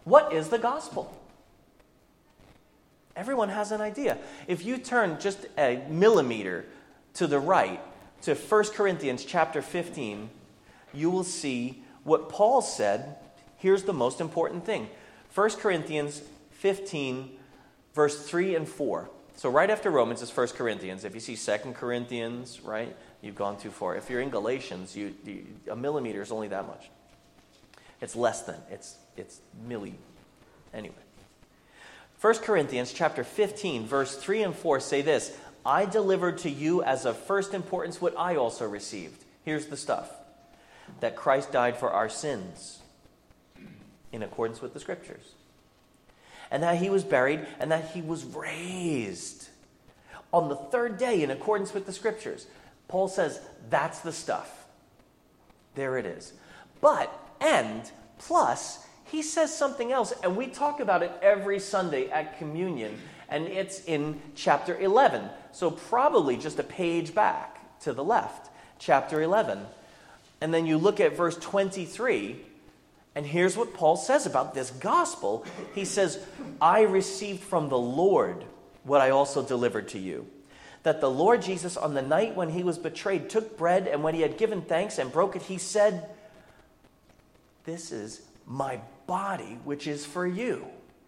What is the gospel? Everyone has an idea. If you turn just a millimeter to the right to 1 Corinthians chapter 15, you will see what Paul said. Here's the most important thing. 1 Corinthians 15, verse 3 and 4. So right after Romans is 1 Corinthians. If you see 2 Corinthians, right, you've gone too far. If you're in Galatians, a millimeter is only that much. It's less than. It's milli. Anyway. 1 Corinthians chapter 15, verse 3 and 4 say this, I delivered to you as of first importance what I also received. Here's the stuff. That Christ died for our sins in accordance with the Scriptures. And that he was buried and that he was raised on the third day in accordance with the Scriptures. Paul says that's the stuff. There it is. Plus, he says something else, and we talk about it every Sunday at communion, and it's in chapter 11. So probably just a page back to the left, chapter 11. And then you look at verse 23, and here's what Paul says about this gospel. He says, I received from the Lord what I also delivered to you. That the Lord Jesus, on the night when he was betrayed, took bread, and when he had given thanks and broke it, he said, this is my body, which is for you.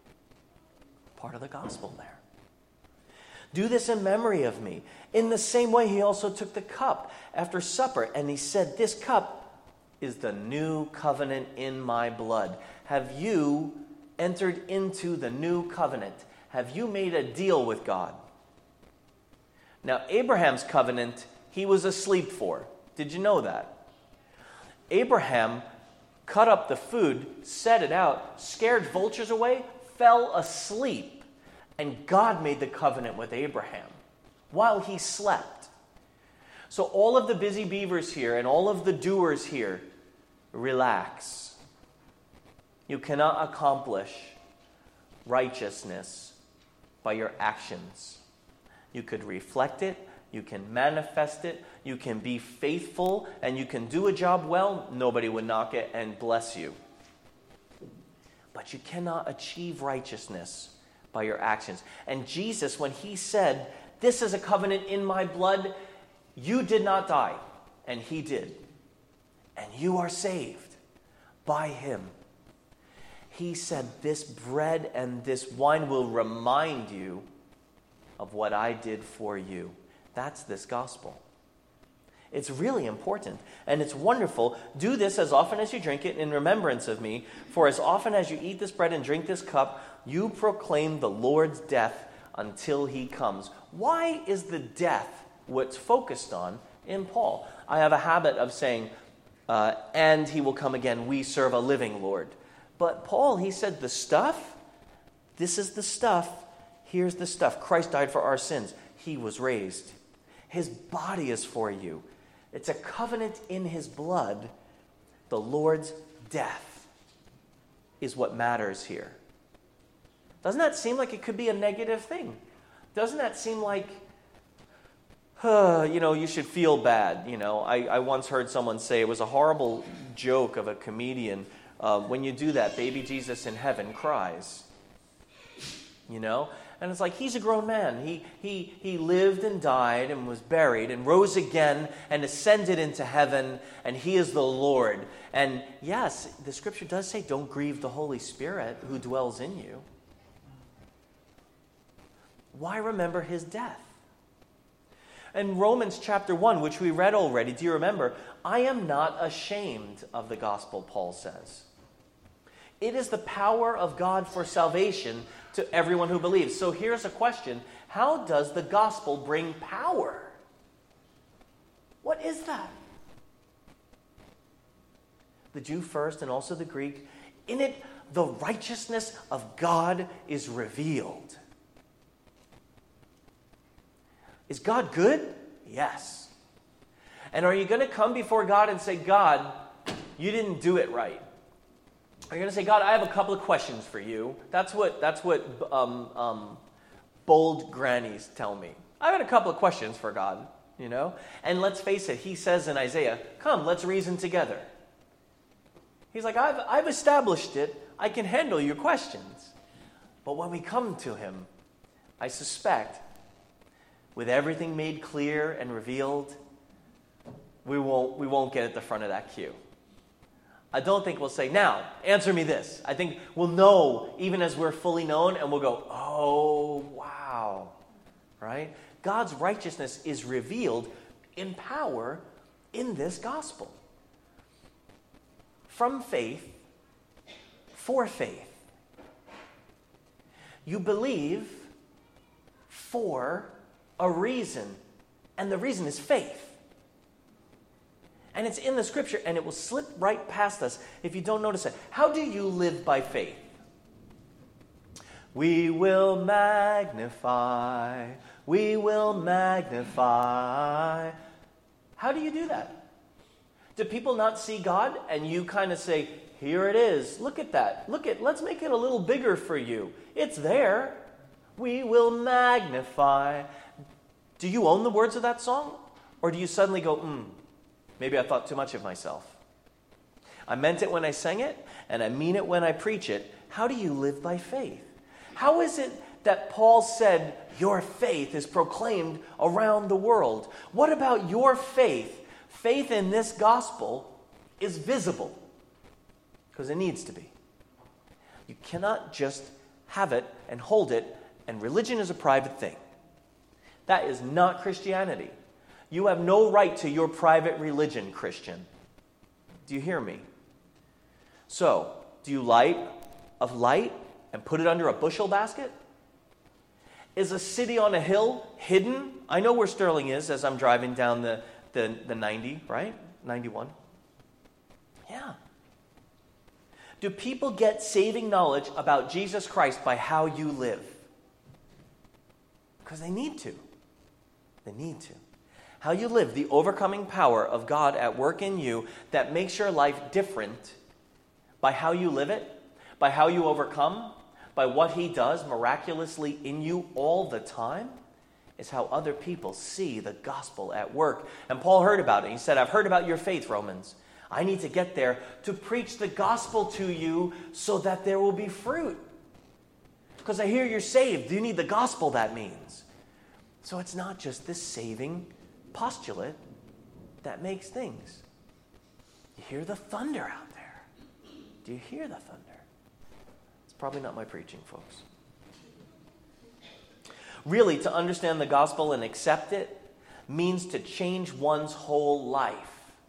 Part of the gospel there. Do this in memory of me. In the same way, he also took the cup after supper, and he said, this cup is the new covenant in my blood. Have you entered into the new covenant? Have you made a deal with God? Now, Abraham's covenant, he was asleep for. Did you know that? Abraham cut up the food, set it out, scared vultures away, fell asleep, and God made the covenant with Abraham while he slept. So all of the busy beavers here and all of the doers here, relax. You cannot accomplish righteousness by your actions. You could reflect it, you can manifest it, you can be faithful, and you can do a job well. Nobody would knock it and bless you. But you cannot achieve righteousness by your actions. And Jesus, when he said, this is a covenant in my blood, you did not die, and he did. And you are saved by him. He said, this bread and this wine will remind you of what I did for you. That's this gospel. It's really important, and it's wonderful. Do this as often as you drink it in remembrance of me. For as often as you eat this bread and drink this cup, you proclaim the Lord's death until he comes. Why is the death what's focused on in Paul? I have a habit of saying, and he will come again. We serve a living Lord. But Paul, he said the stuff, this is the stuff. Here's the stuff. Christ died for our sins. He was raised. His body is for you. It's a covenant in his blood. The Lord's death is what matters here. Doesn't that seem like it could be a negative thing? Doesn't that seem like, you should feel bad? I once heard someone say, it was a horrible joke of a comedian, when you do that, baby Jesus in heaven cries. And it's like, he's a grown man. He lived and died and was buried and rose again and ascended into heaven, and he is the Lord. And yes, the scripture does say, don't grieve the Holy Spirit who dwells in you. Why remember his death? In Romans chapter 1, which we read already, do you remember? I am not ashamed of the gospel, Paul says. It is the power of God for salvation to everyone who believes. So here's a question. How does the gospel bring power? What is that? The Jew first and also the Greek. In it, the righteousness of God is revealed. Is God good? Yes. And are you going to come before God and say, God, you didn't do it right? Are you going to say, God, I have a couple of questions for you? That's what bold grannies tell me. I've got a couple of questions for God, And let's face it, he says in Isaiah, come, let's reason together. He's like, I've established it. I can handle your questions. But when we come to him, I suspect, with everything made clear and revealed, we won't get at the front of that queue. I don't think we'll say, now, answer me this. I think we'll know even as we're fully known, and we'll go, oh, wow. Right? God's righteousness is revealed in power in this gospel. From faith, for faith. You believe for a reason, and the reason is faith. And it's in the scripture, and it will slip right past us if you don't notice it. How do you live by faith? We will magnify. We will magnify. How do you do that? Do people not see God and you kind of say, here it is. Look at that. Let's make it a little bigger for you. It's there. We will magnify. Do you own the words of that song? Or do you suddenly go, maybe I thought too much of myself. I meant it when I sang it, and I mean it when I preach it. How do you live by faith? How is it that Paul said, your faith is proclaimed around the world? What about your faith? Faith in this gospel is visible, because it needs to be. You cannot just have it and hold it, and religion is a private thing. That is not Christianity. You have no right to your private religion, Christian. Do you hear me? So, do you light a light and put it under a bushel basket? Is a city on a hill hidden? I know where Sterling is as I'm driving down the 90, right? 91. Yeah. Do people get saving knowledge about Jesus Christ by how you live? Because they need to. They need to. How you live, the overcoming power of God at work in you that makes your life different by how you live it, by how you overcome, by what he does miraculously in you all the time, is how other people see the gospel at work. And Paul heard about it. He said, I've heard about your faith, Romans. I need to get there to preach the gospel to you so that there will be fruit. Because I hear you're saved. You need the gospel, that means. So it's not just this saving postulate that makes things. You hear the thunder out there. Do you hear the thunder? It's probably not my preaching, folks. Really, to understand the gospel and accept it means to change one's whole life.